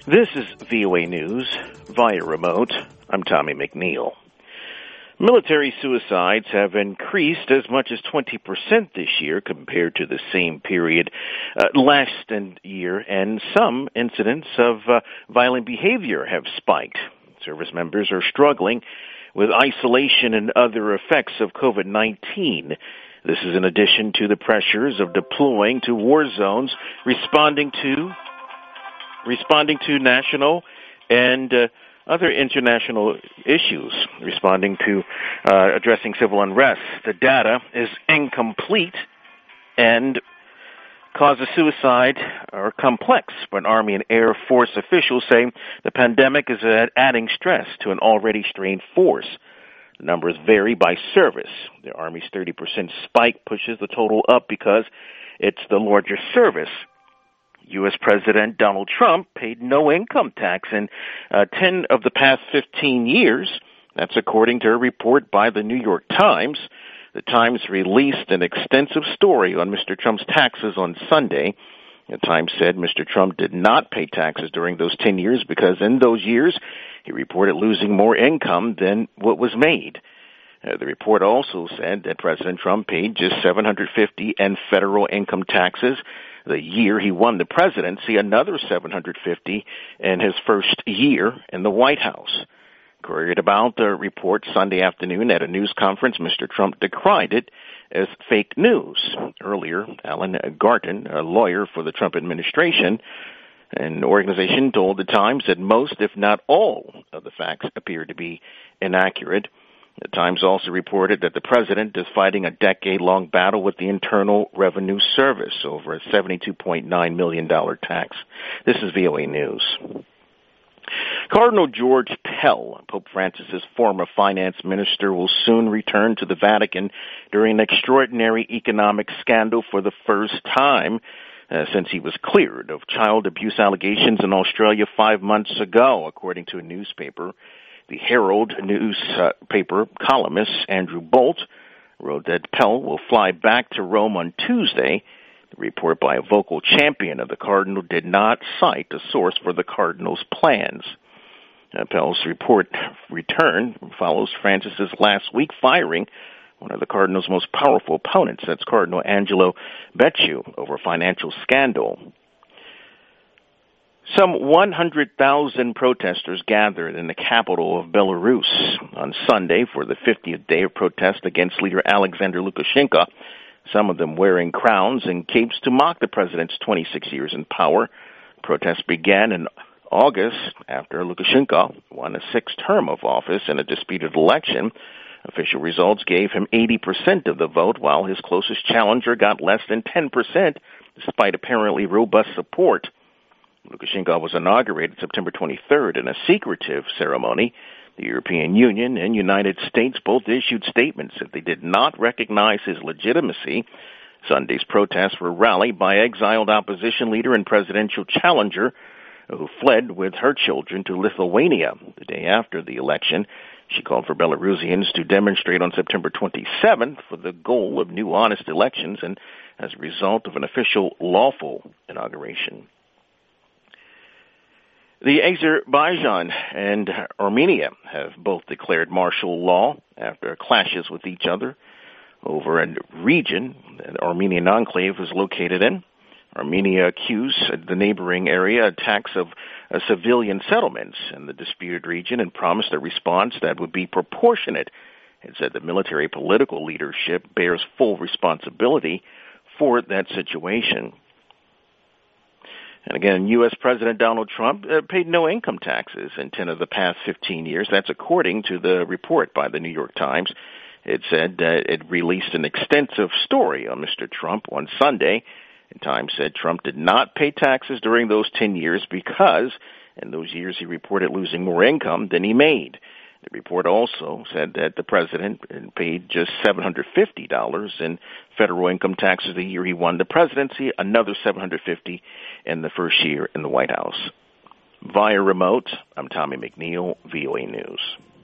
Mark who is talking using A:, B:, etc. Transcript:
A: This is VOA News via remote. I'm Tommy McNeil. Military suicides have increased as much as 20% this year compared to the same period last year, and some incidents of violent behavior have spiked. Service members are struggling with isolation and other effects of COVID-19. This is in addition to the pressures of deploying to war zones, responding to national and other international issues, responding to addressing civil unrest. The data is incomplete and causes suicide are complex, but Army and Air Force officials say the pandemic is adding stress to an already strained force. The numbers vary by service. The Army's 30% spike pushes the total up because it's the largest service. U.S. President Donald Trump paid no income tax in 10 of the past 15 years. That's according to a report by the New York Times. The Times released an extensive story on Mr. Trump's taxes on Sunday. The Times said Mr. Trump did not pay taxes during those 10 years because in those years he reported losing more income than what was made. The report also said that President Trump paid just $750 in federal income taxes the year he won the presidency, another $750 in his first year in the White House. Queried about the report Sunday afternoon at a news conference, Mr. Trump decried it as fake news. Earlier, Alan Garten, a lawyer for the Trump administration, an organization told the Times that most, if not all, of the facts appeared to be inaccurate. The Times also reported that the president is fighting a decade-long battle with the Internal Revenue Service over a $72.9 million tax. This is VOA News. Cardinal George Pell, Pope Francis's former finance minister, will soon return to the Vatican during an extraordinary economic scandal for the first time since he was cleared of child abuse allegations in Australia 5 months ago, according to a newspaper. The Herald newspaper columnist Andrew Bolt wrote that Pell will fly back to Rome on Tuesday. The report by a vocal champion of the Cardinal did not cite a source for the Cardinal's plans. Pell's return follows Francis's last week firing one of the Cardinal's most powerful opponents, that's Cardinal Angelo Becciu, over financial scandal. Some 100,000 protesters gathered in the capital of Belarus on Sunday for the 50th day of protest against leader Alexander Lukashenko, some of them wearing crowns and capes to mock the president's 26 years in power. Protests began in August after Lukashenko won a sixth term of office in a disputed election. Official results gave him 80% of the vote, while his closest challenger got less than 10%, despite apparently robust support. Lukashenko was inaugurated September 23rd in a secretive ceremony. The European Union and United States both issued statements that they did not recognize his legitimacy. Sunday's protests were rallied by exiled opposition leader and presidential challenger who fled with her children to Lithuania the day after the election. She called for Belarusians to demonstrate on September 27th for the goal of new honest elections and as a result of an official lawful inauguration. The Azerbaijan and Armenia have both declared martial law after clashes with each other over a region the Armenian enclave is located in. Armenia accused the neighboring area attacks of civilian settlements in the disputed region and promised a response that would be proportionate. It said the military political leadership bears full responsibility for that situation. And again, U.S. President Donald Trump paid no income taxes in 10 of the past 15 years. That's according to the report by the New York Times. It said it released an extensive story on Mr. Trump on Sunday. The Times said Trump did not pay taxes during those 10 years because in those years he reported losing more income than he made. The report also said that the president paid just $750 in federal income taxes the year he won the presidency, another $750 in the first year in the White House. Via remote, I'm Tommy McNeil, VOA News.